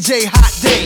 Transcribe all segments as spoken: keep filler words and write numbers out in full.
J Hot Day.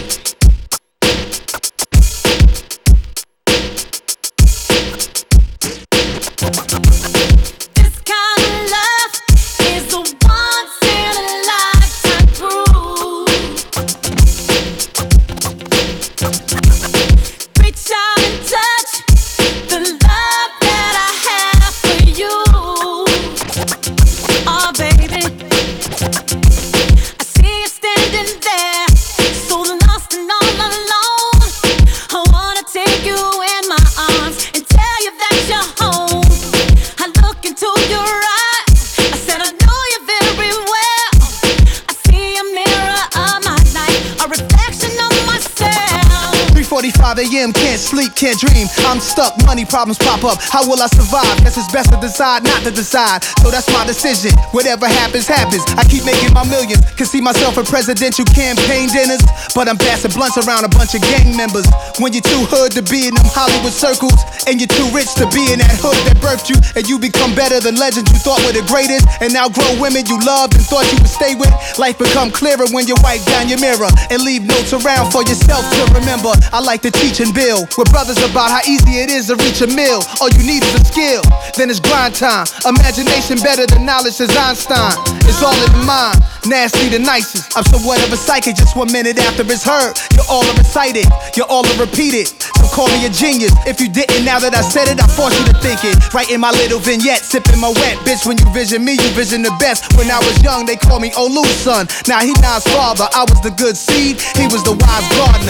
forty-five a.m. can't sleep, can't dream. I'm stuck, money problems pop up. How will I survive? Guess it's best to decide not to decide. So that's my decision. Whatever happens, happens. I keep making my millions. Can see myself at presidential campaign dinners, but I'm passing blunts around a bunch of gang members. When you're too hood to be in them Hollywood circles, and you're too rich to be in that hood that birthed you, and you become better than legends you thought were the greatest, and now grown women you loved and thought you would stay with. Life become clearer when you wipe down your mirror and leave notes around for yourself to remember. I like to teach and build with brothers about how easy it is to reach a mill. All you need is a skill, then it's grind time. Imagination better than knowledge, says Einstein. It's all in the mind, nasty the nicest. I'm somewhat of a psychic, just one minute after it's heard. You're all a recite it, you're all a repeat it. So call me a genius. If you didn't, now that I said it, I force you to think it. Writing my little vignette, sipping my wet. Bitch, when you vision me, you vision the best. When I was young, they called me Olu's son. Now he Nas' father, I was the good seed, he was the wise gardener.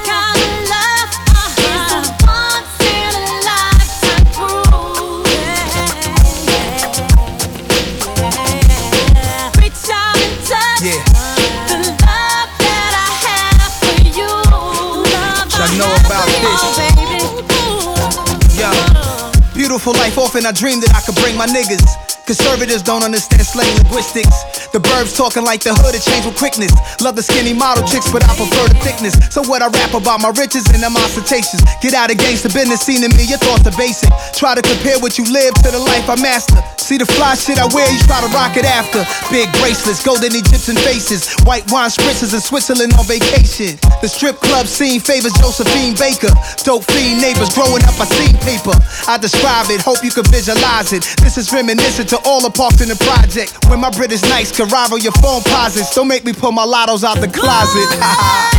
Beautiful life, often I dream that I could bring my niggas. Conservatives don't understand slang linguistics. The burbs talking like the hood, it changed with quickness. Love the skinny model chicks, but I prefer the thickness. So what I rap about my riches and them ostentations. Get out of gangsta business, seen to me, your thoughts are basic. Try to compare what you live to the life I master. See the fly shit I wear, you try to rock it after. Big bracelets, golden Egyptian faces, white wine spritzers in Switzerland on vacation. The strip club scene favors Josephine Baker. Dope fiend neighbors, growing up I seen paper. I describe it, hope you can visualize it. This is reminiscent to all the parks in the project. When my British nights can rival your phone posits. Don't make me pull my lottos out the closet.